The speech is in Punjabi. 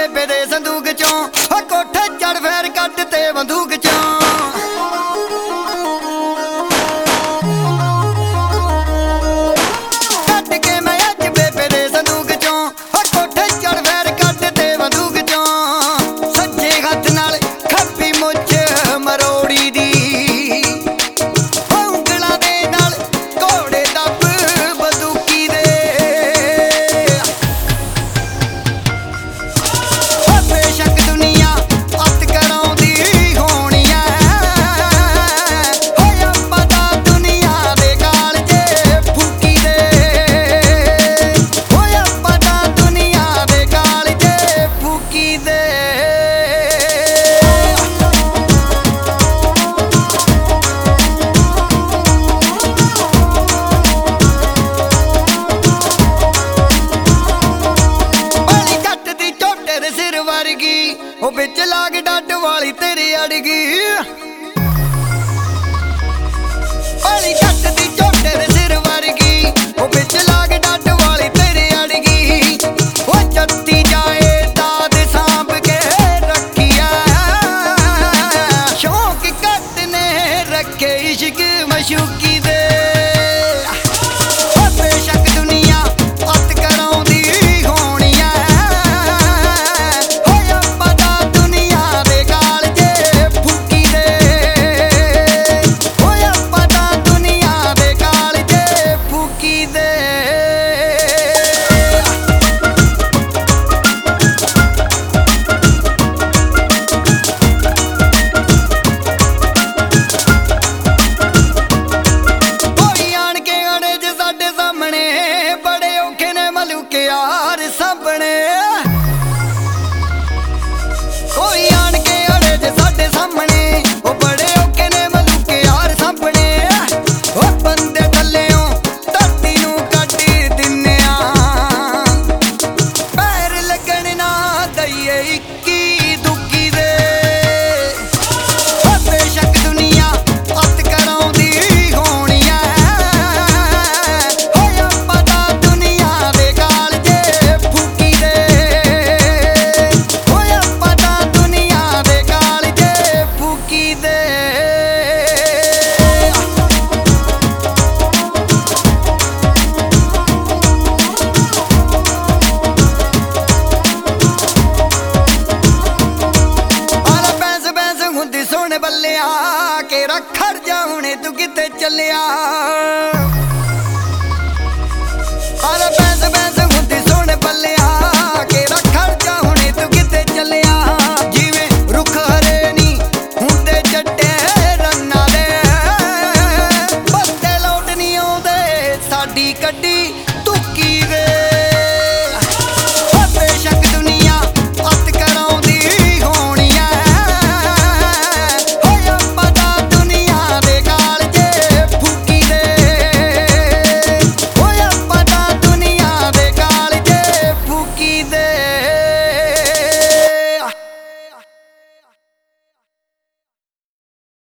ਬੇਬੇ ਦੇ ਸੰਦੂਕ ਚੋਂ ਹੋ ਕੋਠੇ ਚੜ ਫੇਰ ਕੱਢ ਤੇ ਬੰਦੂਕ ਚੋਂ ਉਹ ਵਿੱਚ ਲਾਗ ਡੱਡ ਵਾਲੀ ਤੇਰੀ ਅੜਗੀ ਵਾਲੀ ਜੱਟ ਦੀ ਝੋਟੇ ਦੇ ਸਿਰ ਵਰਗੀ ਉਹ ਵਿੱਚ ਲਾਗ ਡੱਡ ਵਾਲੀ ਤੇਰੀ ਅੜਗੀ ਉਹ ਚੱਤੀ ਜਾਏ ਦਾਦ ਸਾਂਭ ਕੇ ਰੱਖਿਆ ਸ਼ੌਕ ਕੱਟ ਨੇ ਰੱਖੇ ਇਸ਼ਕ ਮਸ਼ੂਕੀ ਦੇ ਯਾਰ ਸਾਹਮਣੇ ਕੋਈ ਆਣ ਕੇ ਅੜੇ ਜੇ ਸਾਡੇ ਸਾਹਮਣੇ ਉਹ ਬੜੇ ਔਖੇ ਨੇ ਮਲੂਕ ਯਾਰ ਸਾਹਮਣੇ ਉਹ ਬੰਦੇ ਥੱਲਿਓਂ ਧਰਤੀ ਨੂੰ ਕੱਢ ਦਿੰਨੇ ਆ ਪੈਰ ਲੱਗਣ ਨਾ ਦਈਏ ਇੱਕੀ ਦੁੱਕੀ ਦੇ ਉਹ ਬੇਸ਼ੱਕ ਦੁਨੀਆ ਅੱਤ ਕਰਾਉਂਦੀ ਸੁਣ ਬੱਲਿਆ ਕੇ ਰੱਖੜ ਜਾਉਣੇ ਤੂੰ ਕਿਤੇ ਚੱਲਿਆ ਆਲਾ ਬੈਂਸ ਬੈਂਸ ਹੁੰਦੀ ਸੁਣ ਬੱਲਿਆ ਕੇ ਰੱਖੜ ਜਾਉਣੇ ਤੂੰ ਕਿਤੇ ਚੱਲਿਆ ਜਿਵੇਂ ਰੁੱਖ ਹਰੇ ਨੀ ਹੁੰਦੇ ਚੱਟੇ ਰੰਨਾਂ ਦੇ ਪੱਤੇ ਲੋਟ ਨਹੀਂ ਆਉਂਦੇ ਸਾਡੀ ਕੱਢੀ ਤੁੱਕੀ ਦੇ